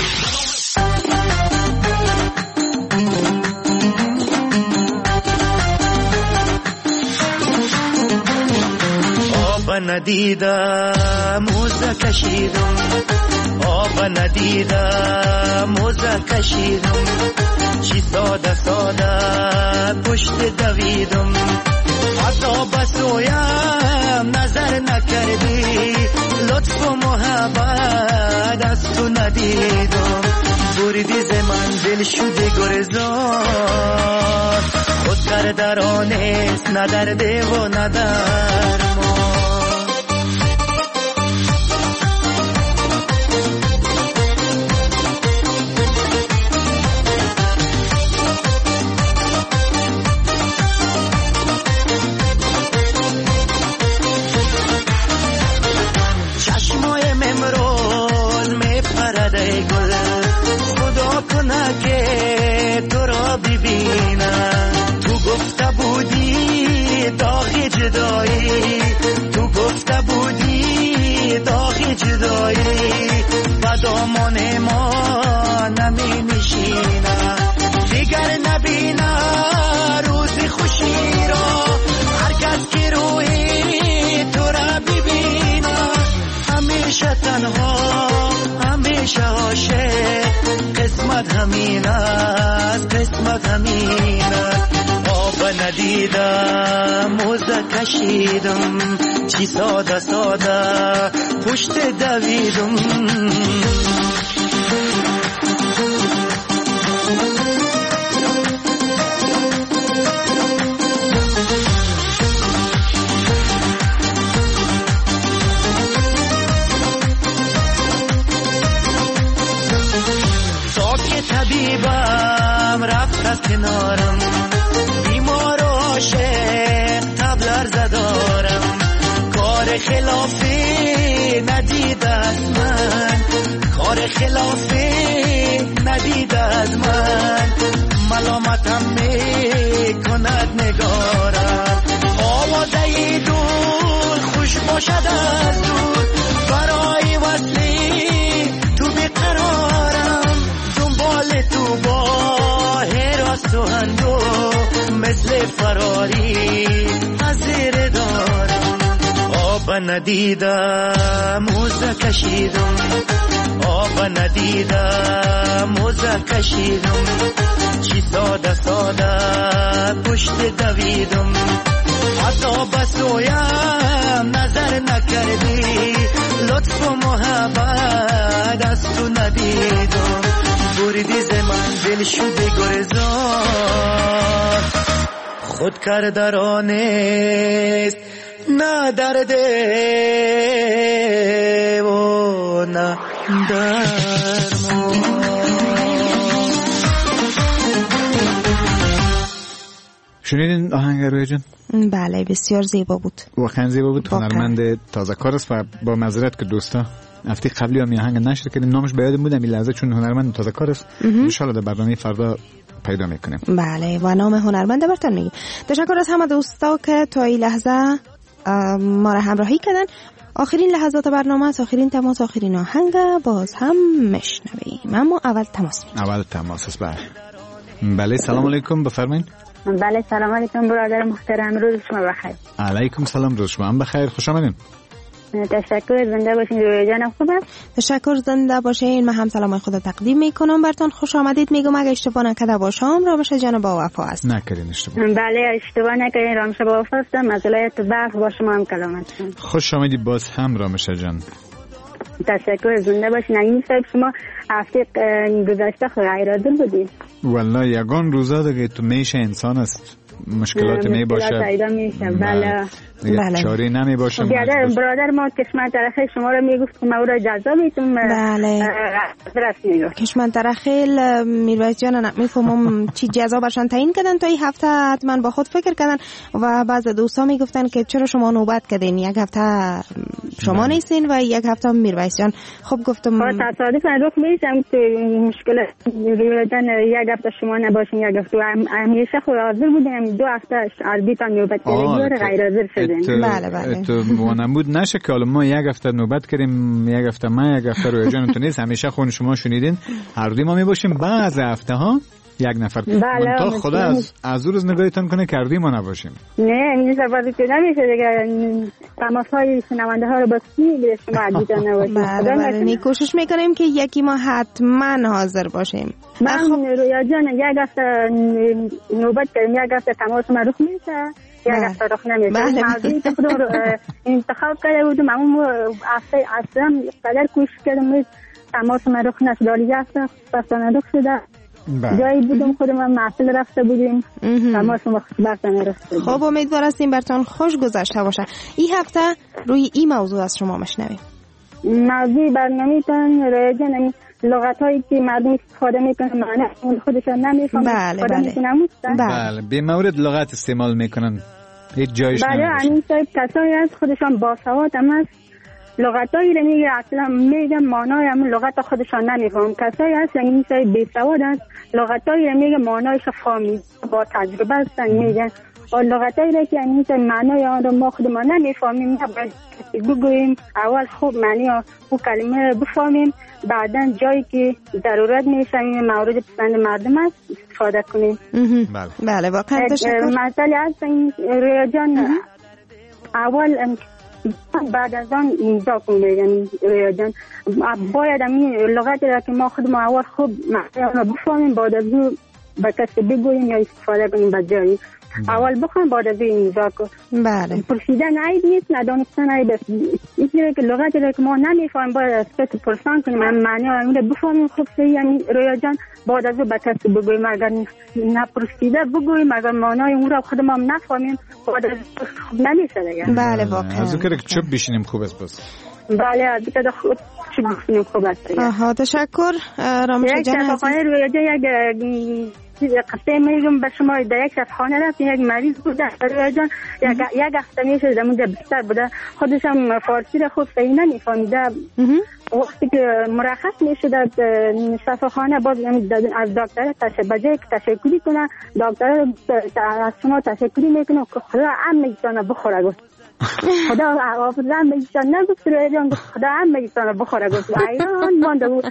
آب ندیدم موزه کشیدم آب ندیدم موزه کشیدم چی ساده ساده پشت دویدم حتی بسویم نظر نکردی لطف و محبت از تو ندیدم بردی ز منزل شده گرزان خود کردرانست ندرده و ندرمان. که تو را ببینم تو گفته بودی داغ جدایی تو گفته بودی داغ جدایی و دامان ما نمی نشینم دیگر نبینم روز خوشی را هر کس که روی تو را ببینم همیشه تنها همیشه عاشق قسمت همین است قسمت همین است آب ندیدم موزه کشیدم چی ساده ساده پشت دویدم. از کنارم، بیمار و عاشق تبلر زدارم، کار خلافی ندید از من، کار خلافی ندید از من، ملامتم می کند نگارم، آوازه دور خوش باشد از دور، برای وصلی تو بیقرارم، دنبال تو با هراس و هندو، مثل فراری از زیر دارم، آب ندیدم موزه کشیدم، آب ندیدم موزه کشیدم، چی ساده ساده پشت دویدم، حتی بسویم نظر نکردی، لطف و محبت از تو ندیدم، بردی ز من دل شده گرزان، خود کرده را نیست نه درده و نه درمان. شنیدین آهنگ رویا جان؟ بله بسیار زیبا بود، واقعا زیبا بود. هنرمند تازه کار است و با معذرت که دوستا هفته قبلی هم آهنگ نشر کردیم، نامش به یادم بود این لحظه چون هنرمند تازه کار است، ان شاء الله در برنامه فردا پیدا میکنیم. بله و نام هنرمند براتون میگیم. تشکر از همه دوستا که تا این لحظه ما را همراهی کردن. آخرین لحظات برنامه است، آخرین تماس، آخرین آهنگ باز هم میشنویم، اما اول تماس میگیم. اول تماس است. بله بله سلام علیکم، بفرمایید. بله سلام علیکم برادر محترم، روز شما بخیر. علیکم سلام، روز شما هم بخیر، خوش آمدین. تشکر، زنده باشین. رویا جانم خوب است؟ تشکر، زنده باشین. من هم سلام خود تقدیم میکنم براتون، خوش آمدید میگم. اگه اشتباه نکرده باشم رامش جان با وفا است. نکردین اشتباه. بله اشتباه نکردین، رامش با وفا است. مزلایت برف با شما هم کلامت. خوش آمدید باز هم رامش جان. تشکر، زنده باشین. این صاحب شما هفته گذشته غیرعادل بودید. والله یگان روزا دیگه تو میشه انسان است، مشکلات می باشه. بله بله. چاره نمی باشه. برادر برادر ما کشمن ترخیل شما رو میگفت که ما رو جزا میتونم. بله. کشمن ترخیل میرویس جان نمیفهمم چی جزا برشان تعیین کردن تا این هفته، حتما با خود فکر کردن و بعض دوستا میگفتن که چرا شما نوبت کردین، یک هفته شما نیستین و یک هفته میرویس جان. خب گفتم تصادفا رخ میشم که مشکل رویدن یک هفته شما نباشین، یک هفته همیشه خود حاضر بودیم، دو هفته عربیتان نوبت کردیم غیر حاضر شدیم. بله بله. تو وانمود نشه که حالا ما یک هفته نوبت کردیم، یک هفته ما، یک هفته رویا جان تو نیست، همیشه خون شما شنیدین هر دوی ما می باشیم، بعض هفته ها یک نفر. بله تا خدا از از روز نگاهتون کنه کردی ما نباشیم. نه این سفاری که نمیشه دیگه، تماس‌های شنونده ها رو با کی به شما عزیزان نباشیم. بله بله کوشش میکنیم که یکی ما حتما حاضر باشیم. من رویا جان یک هفته نوبت کردیم، یک هفته تماس ما رخ میشه، یک هفته رخ نمیشه. موضوعی که خودم انتخاب کرده بودم، اما هفته اصلا قدر کوشش کردم تماس ما رخ نشد، ولی یک هفته پسانه رخ شده. جایی بودم خودم هم محفل رفته بودیم، تماس ما برتن رفته. خب امیدوار هستیم براتون خوش گذشته باشه. این هفته روی این موضوع از شما مشنویم. موضوع برنامه‌تان رویا جان لغت هایی که مردم استفاده میکنن معنی خودشان نمیفهمن. بله بله. بله به مورد لغت استعمال میکنن هیچ جایش نمیشه. بله همین صاحب کسایی هست خودشان باسواد هم هست، لغتایی رو میگه اصلا میگن معنای همون لغت خودشان نمیفهم. کسایی هست یعنی این صاحب بیسواد هست، لغتایی رو میگه معنایش فهمی با تجربه هستن میگن، و لغتایی رو که یعنی این معنای آن رو ما خودمان نمیفهمیم، نباید بگوییم اول خوب معنی او کلمه بفهمیم، بعدا جایی که ضرورت میشه این مورد پسند مردم است استفاده کنیم. بله بله واقعا تشکر. مسئله هست این رویا جان اول بعد از آن امضا کن بگن رویا جان، باید این لغتی را که ما خودم اول خوب معنی آن را بفهمیم، بعد از او به کسی بگوییم یا استفاده کنیم به جایی. اول بخوام بعد از این امضا کن. بله. پرسیدن عیب نیست، ندانستن عیب است. اینجوری که لغتی را که ما نمیفهمیم باید از کسی پرسان کنیم، معنی آن را بفهمیم خوب صحیح. یعنی رویا جان بعد از او به کسی بگوییم، اگر نپرسیده بگوییم، اگر معنای اون را خودم هم نفهمیم بعد از خوب نمیشه دیگه. بله واقعا. از اون که چوب بشینیم خوب است بس. بله از دیگه خوب چوب بشینیم خوب است. آها تشکر رامش جان. یک تفاهم رویا جان یک قصه میگم به شما. در یک شفاخانه رفتیم، یک مریض بود دکتر جان، یک یک هفته میشه در اونجا بستر بوده، خودش هم فارسی را خوب صحیح نمیفهمیده. وقتی که مرخص میشه در شفاخانه باز از دکتر تشکر تشکری کنه، دکتر از شما تشکری میکنه که خدا هم میتونه بخوره. گفت خدا حافظ هم میتونه نگفت روی جان، خدا هم میتونه بخوره. گفت ایران مانده بود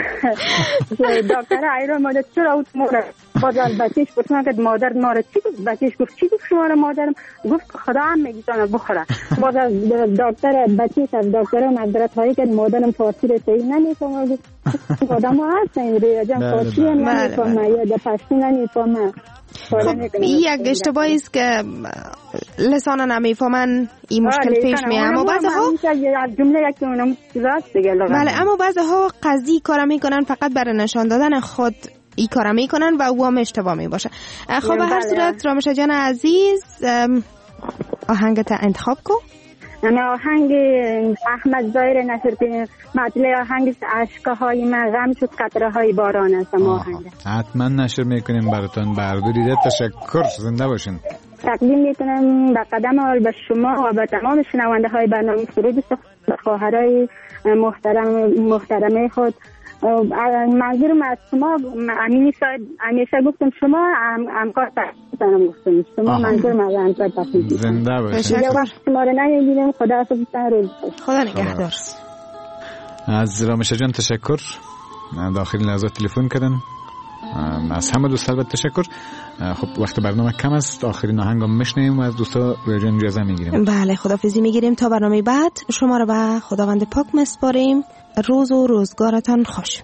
دکتر ایران مانده. چرا اوت مادر باز از بچهش پرسیدن که مادر ما را چی گفت؟ بچهش گفت چی گفت شما را مادرم؟ گفت خدا هم میتونه بخوره. باز از دکتر بچهش از دکتر معذرت هایی که مادرم فارسی را صحیح نمیفهمه. گفت آدم ها هستن روی جان فارسی هم نمیفهمه یا در پشتی نمیفهمه. خب یک اشتباهی است که لسان نمیفهمن این مشکل پیش میاد. اما بعضها جمله یکی اونم چیزاست دیگه. بله، اما بعضها قضیه کار میکنن فقط برای نشان دادن خود این کار میکنن و او هم اشتباه میباشه. خب به هر صورت رامشه جان عزیز آهنگت انتخاب کن. انا آهنگ احمد ظاهر نصرالدین مطلع آهنگ اشک‌های من غم شد قطره های باران است. آهنگ حتما نشر میکنیم براتون. برداریده تشکر، زنده باشین. تقدیم میکنم به قدم اول به شما و به تمام شنونده های برنامه سرود خواهرای محترم محترمه خود. منظورم از شما همیشه گفتم شما همکار تحصیلتانم گفتم شما منظورم از همکار تحصیلتانم. زنده باشید. شما رو نمیدیدم. خدا حافظتان روز خدا نگهدار. از رامشه جان تشکر، داخل لحظات تلفن کردن. از همه دوست البته تشکر. خب وقت برنامه کم است، آخرین آهنگ هم میشنیم و از دوستا جان اجازه میگیریم. بله، خداحافظی میگیریم تا برنامه بعد. شما رو به خداوند پاک میسپاریم. روز و روزگارتان خوش.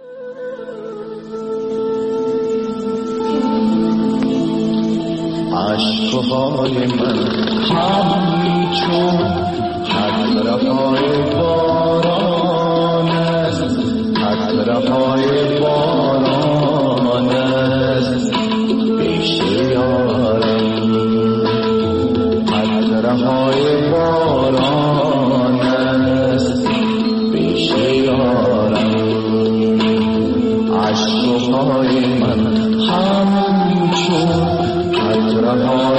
عشقهای من همچون قطره‌های باران است، قطره‌های باران است پیش یارم، قطره‌های باران است پیش یارم. عشقهای من همچون قطره‌های